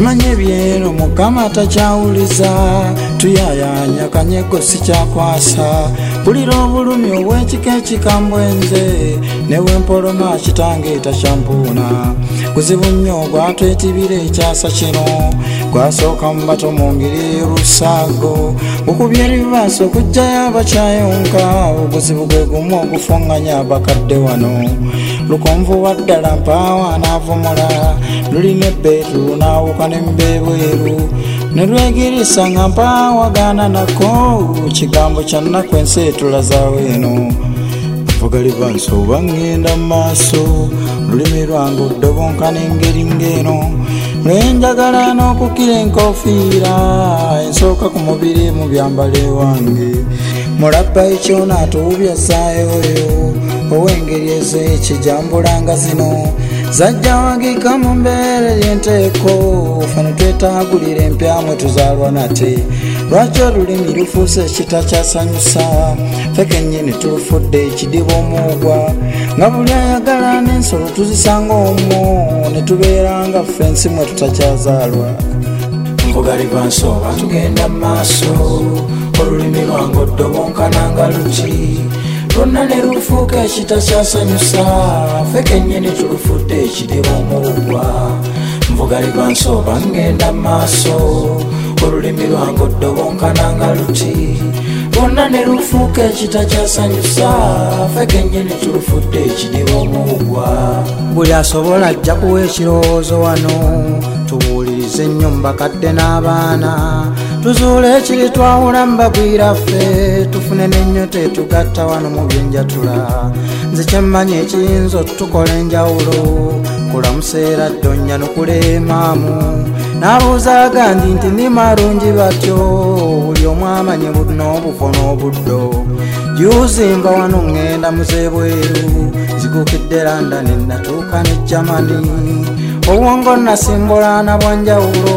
simanye byero mukama takyawuliza tuyayanya kanyego sikyakwasa bulira obulumi obw'ekika ekikambwenze newempoloma kitange takyampuuna kuzibu nnyo gwatwetibira ekyasa kino gwasooka mu bato mu ngeri rusaago okubya ebibaaso okujjayo abakyayonka obuzibu gwe gumu okufuŋŋanya abakadde wano lukonvu waddala mpaawa anaavumula lulina ebbeetu lunaawuka n'embeebweru ne lwegirisa nga mpaawagana nako kigambo kya nnaku ensi etulazaawo eno vuga libanso oba ŋŋenda mu maaso lulimi lwange oddobonkana engeri ng'eno lwenjagala n'okukira enkofiira ensooka ku mubiri mu byambale wange mulabba ekyona atuwubyazzaayoyo ow'engeri ez'ekijambulanga zino zajja wagika mu mbeera y'enteeko fano twetaagulira empyamu tuzaalwa nate lwaki olulimi lufuuse ekitakyasanyusa ffe kennyini tulufudde ekidiba omuugwa nga buli ayagala n'ensolo tuzisanga omwo ne tubeera nga ffe ensi mwe tutakyazaalwa mvuga livansi oba tugenda mu maaso olulimi lwange oddobonkana nga luki lwonna ne lufuuka ekitakyasanyusa ffe kennyini tulufudde ekidiba omuugwa mvuga livansi oba ngenda mu maaso olulimi lwange oddobonkana nga luki lwonna ne lufuuka ekitakyasanyusa ffe kennyini tulufudde ekidiba omuugwa buli asobola ajja kuwa ekirowoozo wano tubuulirize nnyo mu bakadde n'abaana tuzuule ekiri twawula mu bagwiraffe tufune n'ennyo tetugatta wano mu byenjatula nze kyemmanyi ekiyinza otukola enjawulo kulamuseera ddonnya nukuleemaamu n'abuuzaaga nti ndi marungi batyo buli omu amanyi n'obufo n'obuddo juuzi nva wano ŋŋenda muzeebweru zigukidde London natuuka ne Germany obwongo nasimbulana bwanjawulo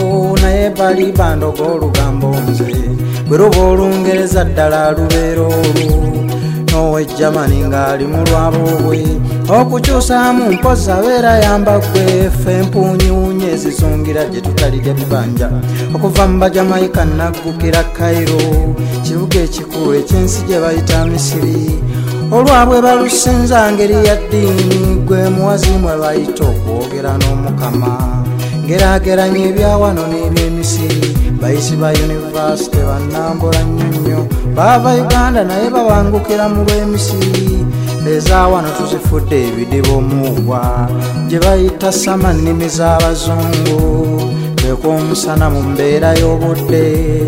naye bali bandoga olugambo nze bwe luba Olungereza ddala lubeera olwo n'owe Germany ng'ali mu lwabo bwe okukyusaamu mpozi abeera yambagwe ffe empuunyuunye ezizungira gye tutalidde bibanja okuva mu Bajamaika naggukira Cairo kibuga ekikulu eky'ensi gye bayita Misiri olwabwe balusinza ngeri ya ddiini gwe muwazi mwe bayita okwogera n'omukama ngeraageranya ebyawano n'ebyemisiri bayisi ba yunivasite bannambula nnyonnyo baava Uganda naye babangukira mu lw'emisiri ezaawano tuzifudde ebidiba omuugwa gye bayita sama nnimi z'abazungu beekwomusana mu mbeera y'obudde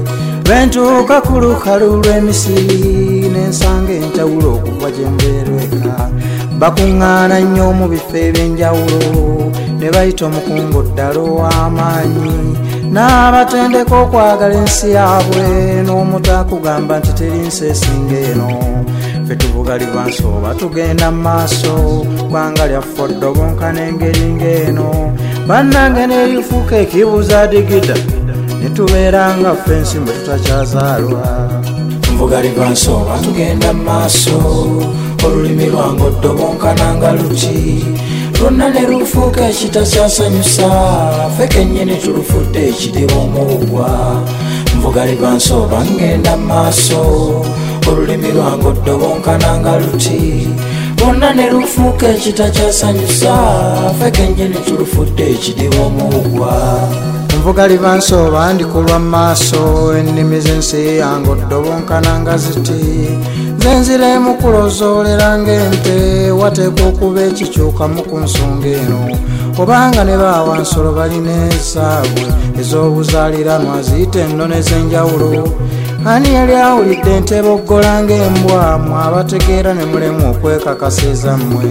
lwentuuka ku lukalu lw'emisiri n'ensanga enjawulo okuva gye mbeerweka bakuŋŋaana nnyo mu bifo eby'enjawulo ne bayita omukungu ddala ow'amaanyi n'abatendeka okwagala ensi yaabwe n'omutakugamba nti teri nsi esinga eno ffe tuvuga livansi oba tugenda mu maaso ggwanga lyaffe oddobonkana engeri ng'eno bannange n'erifuuka ekibuuza digida ne tubeera nga ffe ensi mwe tutakyazaalwa mvuga livansi oba tugenda mu maaso olulimi lwange oddobonkana nga luki lwonna ne lufuuka ekitakyasanyusa ffe kennyini tulufudde ekidiba omuugwa mvuga livansi oba ngenda mu maaso olulimi lwange oddobonkana nga luti lwonna ne lufuuka ekitakyasanyusa ffe kennyini tulufudde ekidiba omuugwa mvuga livansi oba ndikulwa mu maaso ennimi z'ensi yange oddobonkana nga ziti nze nziremu kulozoolera ng'ente wateekwa okuba ekikyukamu ku nsonga eno obanga ne baawa nsolo balina ezaabwe ez'obuzaaliranwa ziyita ennono ez'enjawulo ani yali awulidde nteboggola ng'embwa mwe abategeera ne mulemu okwekakasa ezammwe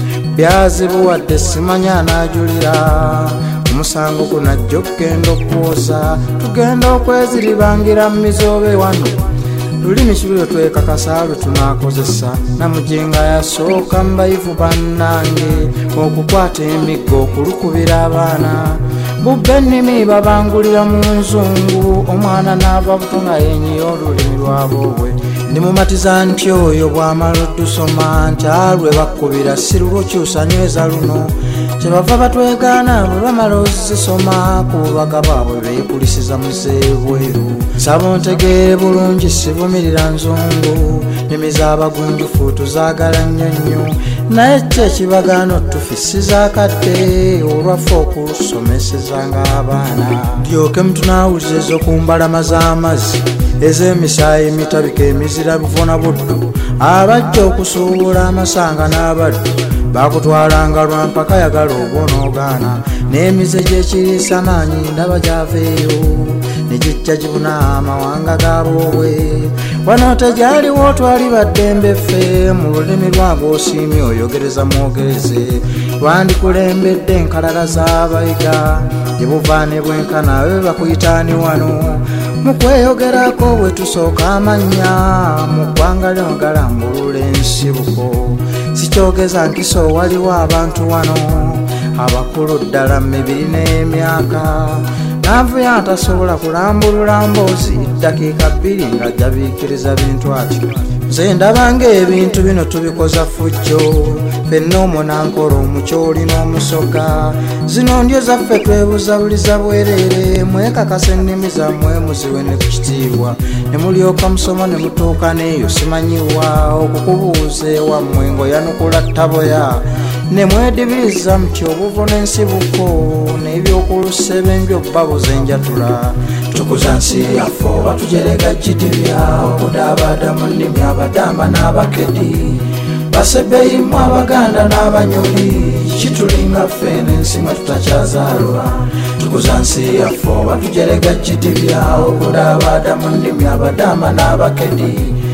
byazibuwadde simanya anaajulira omusango gunajja okugenda okwoza tugenda okweziribangira mu mizobe wano lulimi kibulyo twekakasa lwe tunaakozesa namujinga yasooka mu bayivu bannange okukwata emiggo okulukubira abaana bubba ennimi babangulira mu nzungu omwana n'ava buto nga yenyiya olulimi lwabobwe ndimumatiza nti oyo bw'amala oddusoma nti alwe bakkubira si lulwokyusa nyweza luno kyebava batwegana bwe bamala ozisoma ku bubaka bwabwe beekulisiza muzeebweru. Nsaba ontegeere bulungi sivumirira nzungu, nnimi z'abagunjufu tuzaagala nnyo nnyo, naye kyo ekibagaano tufisiza kadde olwaffe okusomesezanga abaana. Ndyoke mutunaawuliza ez'okumbalama z'amazzi ez'emisaayi emitabika emizira buvuna buddu, abajja okusuubula amasanga n'abaddu bakutwalanga lwampaka yagala obwonoogaana, n'emize gy'ekiriisa maanyi ndaba gy'aveeyo ne gijja gibuna amawanga g'abobwe. Wano tegyaliwo twali baddembe ffe, mu lulimi lwagwo osiimye oyogereza mwogereze, lwandikulembedde enkalala z'abayiga gye buva ne bwenkana we bakuyitaani wano. Mu kweyogerako bwe tusooka amannya mu ggwanga lino galambulula ensibuko, sikyogeza nkiso waliwo abantu wano abakulu ddala mu mibiri n'emyaka, naavuyo atasobola kulambulula mboozi dakiika 2 nga jabiikiriza bintu atyo. Nze ndaba ng'ebintu bino tubikoza fujjo, ffenna omunankolo omukyoli n'omusoga, zino ndyo zaffe twebuzabuliza bwereere, mwekakasa ennimi zammwe muziwe ne ku kitiibwa, ne mulyoka musoma ne mutuuka n'eyo simanyiwa okukubuuza ewammwe ng'oyanukula ttaboya, ne mwedibiriza mutyo obuvu n'ensibuko n'ebyokulusebenbyo babuza enjatula. Tukuza nsi yaffe oba tujerega jidibya, okudaabada mu nnimi abadamba n'abakedi, basebbeyimu abaganda n'abanyoli, kitulinga ffe n'ensi mwe tutakyazaalwa. Tukuza nsi yaffe oba tujerega jidibya, okudaabada mu nnimi abadamba n'abakedi,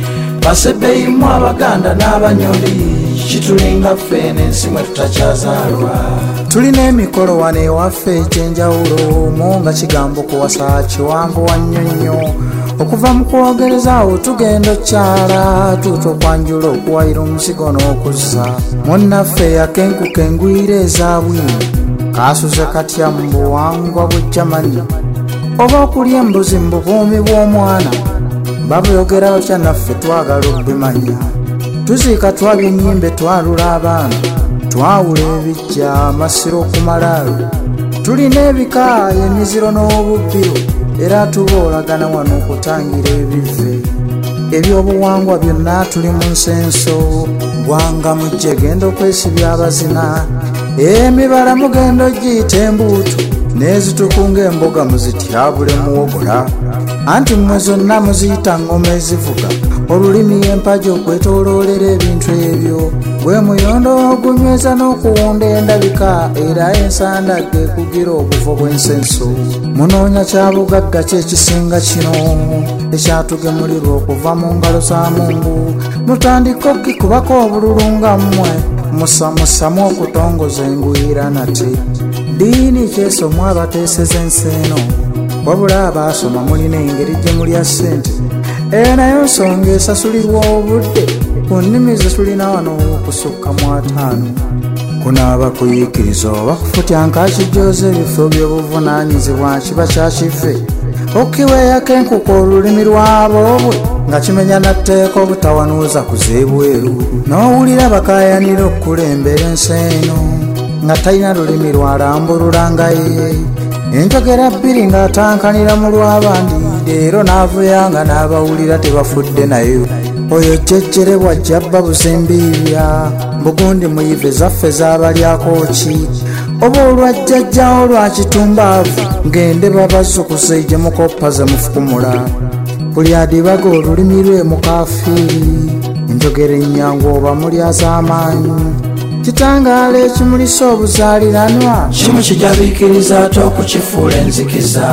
basebbeyimu abaganda n'abanyoli, kitulinga ffe n'ensi mwe tutakyazaalwa. Tulina emikolo wano ewaffe egy'enjawulo, mo nga kigambo kuwasa kiwanvu wannyo nnyo, okuva mu kwogereza awo tugenda okyala tuuta okwanjula okuwayira omuzigo n'okuzza. Munnaffe yakenkuka engwira eza bwino, kaasuze katya mu buwangwa bw'e Germany, oba okulya embuzi mu bubuumi bw'omwana, babuyogera batya naffe twagala okubimanya. Tuziika twabya ennyimbe twalula abaana, twawula ebijja amasiro ku malaalo, tulina ebika emiziro n'obubbiro, era tuboolagana wano okutangira ebive ebyobuwangwa byonna. Tuli mu nsenso gwanga mujje genda okwesibya abazina, emibala mugenda ogiyita embuutu, n'ezitukunga emboga muzityabule muwogola, anti mmwe zonna muziyita ngoma ezivuga, olulimi empagi okwetooloolera ebintu ebyo, gwe muyondo ogunyweza n'okuwunda endabika, era ensanda gekugira obuvo bw'ensenso. Munoonya kyabugagga kyekisinga kino ekyatugemulirwa okuva mu ngalo za Mungu, mutandika okukikubako obululu nga mmwe, musamusamu okutongoza engwira nate. Ddiini kyesomwa abateeseza ensi eno, wabula abaasoma mulina engeri gye mulya ssente, era nayo nsonga esasulirwa obudde ku nnimi ze tulina wano okusukka mu 5. Kunaaba kuyiikiriza oba kufutya nkakijooza ebifo by'obuvunaanyizibwa kiba kyakive, okkiweeyako enkuka olulimi lwaboobwe nga kimenya natteeka obutawanuuza kuzeebweru, n'owulira bakaayanira okukulembera ensi eno nga talina lulimi lwalambulula nga ye, enjogera 2 ng'atankanira mu lw'abandi, leero n'avuyanga n'abawulira tebafudde nayo. Oyo jjejjere bw'ajja bba buzimbiibya, mbugundi muyive zaffe z'abalyako ki, oba olwajjajjawo lwa kitumbaavu ngende babazzukuze gye mukoppa ze mufukumula. Buli adibaga olulimi lwe mukaafiiri, enjogera ennyangu oba mulyaz'amaanyi, kitangaala ekimulisa obuzaaliranwa, kimu kijabiikiriza ate okukifuula enzikiza,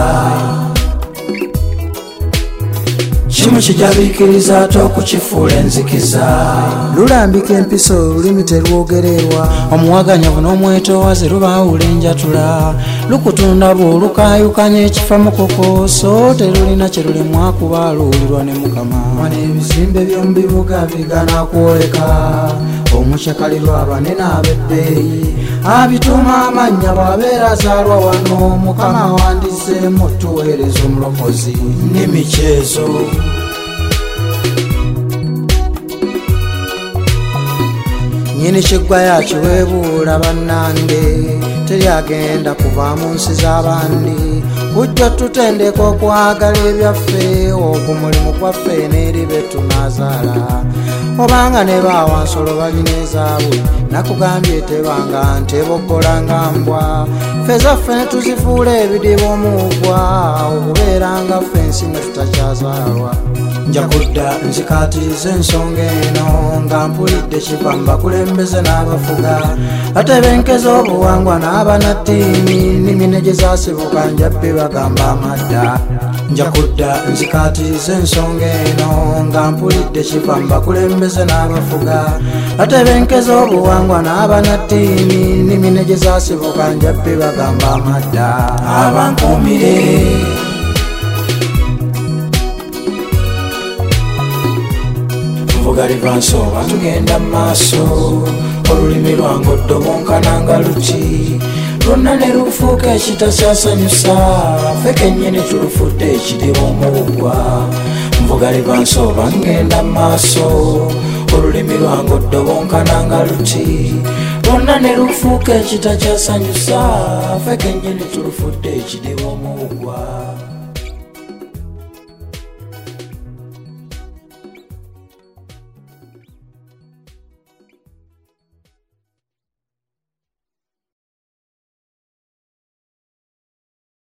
kimu kijabiikiriza ate okukifuula enzikiza. Lulambika empisa olulimi terwogererwa, omuwaganyavu n'omwetoowaze lubaawula enjatula, lukutunda bw'olukaayukanya ekifa mukoko, so terulina kye lulimwa kuba luwulirwa ne Mukama. Wano ebizimbe by'omu bibuga bigana kwoleka, omukyakalirwa abanene ab'ebbeeyi, abituuma amannya bw'abeera azaalwa wano, Mukama wandizeemu tuweereza omulokozi. N'emikyezo nyini kiggwa yakiweebuula bannange teryagenda kuva mu nsi z'abandi kujja tutendeka okwagala ebyaffe ogwo mulimu gwaffe n'eri be tunaazaala obanga ne baawansolo balina ezaabwe nakugambye tebanga nteboggola nga mbwa ffe zaffe ne tuzifuula ebidiba omuggwa okubeera nga ffe ensi ne tutakyazaalwa nja kudda nzikaatiriza ensonga eno nga mpulidde kiva mu bakulembeze n'abafuga batebenkeza obuwangwa n'abanaddiini nnimi ne gye zaasibuka njabbi bagamba amadda nja kudda nzikaatiriza ensonga eno nga mpulidde kiva mu bakulembeze n'abafuga batebenkeza obuwangwa n'abanaddiini nnimi ne gye zaasibuka njabbi bagamba amadda abankuumire Galiva nsooba tugenda maaso olulimi lwange oddobonkana nga luki lwonna ne lufuuka ekitakyasanyusa ffe kennyini tulufudde ekidiba omuggwa nvugaliva nsooba ngenda maaso olulimi lwange oddobonkana nga luki lwonna ne lufuuka ekitakyasanyusa ffe kennyini tulufudde ekidiba omuggwa